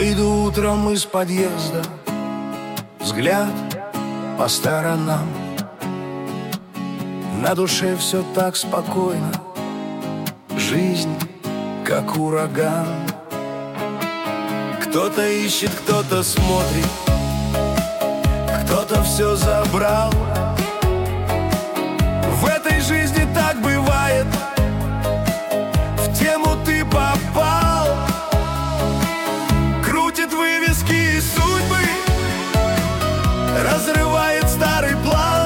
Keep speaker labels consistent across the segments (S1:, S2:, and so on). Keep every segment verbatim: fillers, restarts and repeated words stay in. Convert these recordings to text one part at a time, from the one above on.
S1: Выйду утром из подъезда, взгляд по сторонам. На душе все так спокойно, жизнь как ураган. Кто-то ищет, кто-то смотрит, кто-то все забрал. В этой жизни так бывает, в тему ты попал. Крутит вывески и судьбы, разрывает старый план.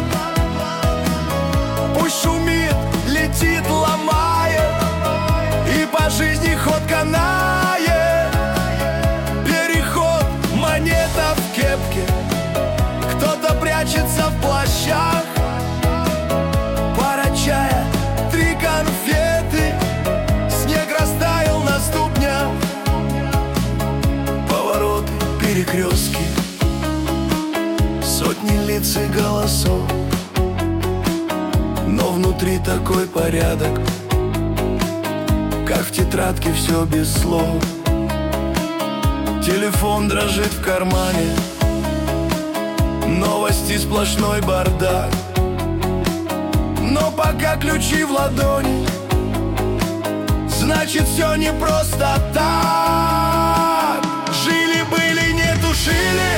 S1: Пусть шумит, летит, ломает, и по жизни ход канает. Переход, монета в кепке, кто-то прячется в плащах. Пара чая, три конфеты, снег растаял на ступнях. Повороты, перекрестки, сотни лиц и голосов, но внутри такой порядок, как в тетрадке, все без слов. Телефон дрожит в кармане, новости, сплошной бардак. Но пока ключи в ладони, значит все не просто так. Жили-были, не тушили,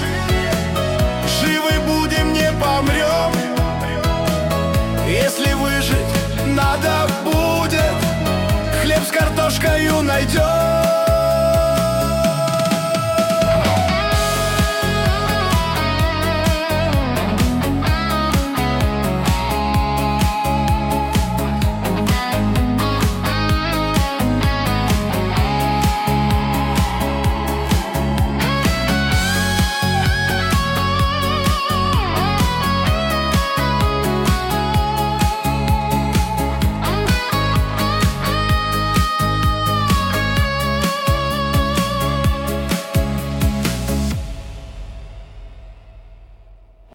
S1: живы будем, не помрем. Если выжить надо будет, хлеб с картошкою найдем.